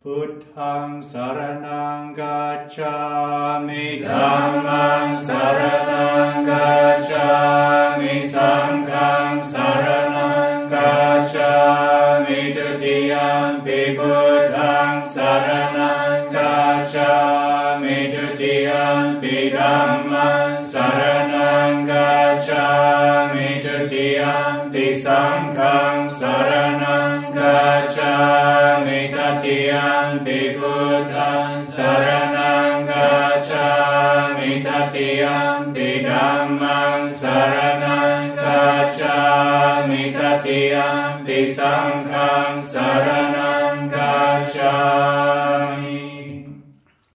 พุทธังสรณังกัจฉามิธัมมังสรณังกัจฉามิสังฆังสรณังกัจฉามิทุติยัมปิพุทธังสรณังกัจฉามิทุติยัมปิธัมมังสรณังกัจฉามิทุติยัมปิสังฆังสรณังกัจฉามิตติยัมปิพุทธังสรณังกัจฉามิตติยัมปิธัมมังสรณังกัจฉามิตติยัมปิสังฆังสรณังกัจฉา